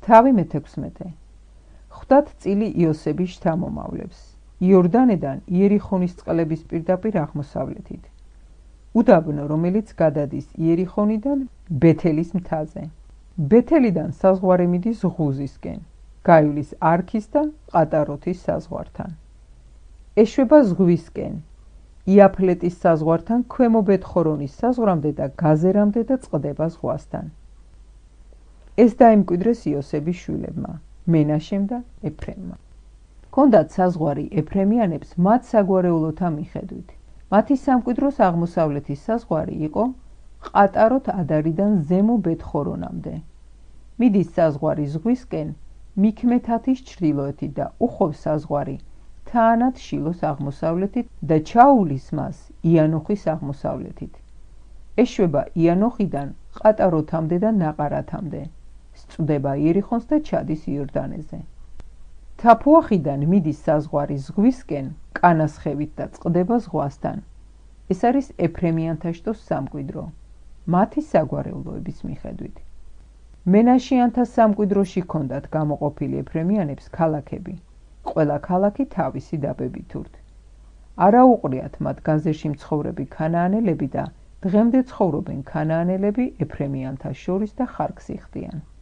თავი მე-16. ხვდათ წილი იოსების შთამომავლებს იორდანედან იერიხონის წყლების პირდაპირ აღმოსავლეთით. უდაბნო, რომელიც გადადის იერიხონიდან ბეთელის მთაზე. ბეთელიდან საზღვარი მიდის ღუზისკენ, გაივლის არქის და ყატაროთის საზღვართან. ეშვება ზღვისკენ, იაფლეტის საზღვართან ქვემო ბეთ-ხორონის საზღვრამდე და გაზერამდე და წყდება ზღვასთან. ეს დაიმკვიდრეს იოსების შვილებმა, მენაშემ და ეფრემმა. ჰქონდათ საზღვარი ეფრემიანებს მათ საგვარეულოთა მიხედვით. მათი სამკვიდროს აღმოსავლეთის საზღვარი იყო ყატაროთ ადარიდან ზემო ბეთ-ხორონამდე. მიდის საზღვარი ზღვისკენ მიქმეთათის ჩრდილოეთით და უხობს საზღვარი თანათ შილოს აღმოსავლეთით და ჩაუვლის მას იანოხის აღმოსავლეთით. ეშვება იანოხიდან ყატაროთამდე და ნაყარათამდე. სწვდება იერიხონს და ჩადის იორდანეზე. თაფუახიდან მიდის საზღვარი ზღვისკენ კანასხევით და წყდება ზღვასთან. ეს არის ეფრემიანთა შტოს სამკვიდრო, მათი საგვარეულოების მიხედვით. მენაშიანთა სამკვიდროში ჰქონდათ გამოყოფილი ეფრემიანებს ქალაქები, ყველა ქალაქი თავისი დაბებით урთ. არა უყრიათ მათ გაზერში მცხოვრები ქანაანელები და დღემდე ცხოვრობენ ქანაანელები ეფრემიანთა შორის და ხარკს იხდიან.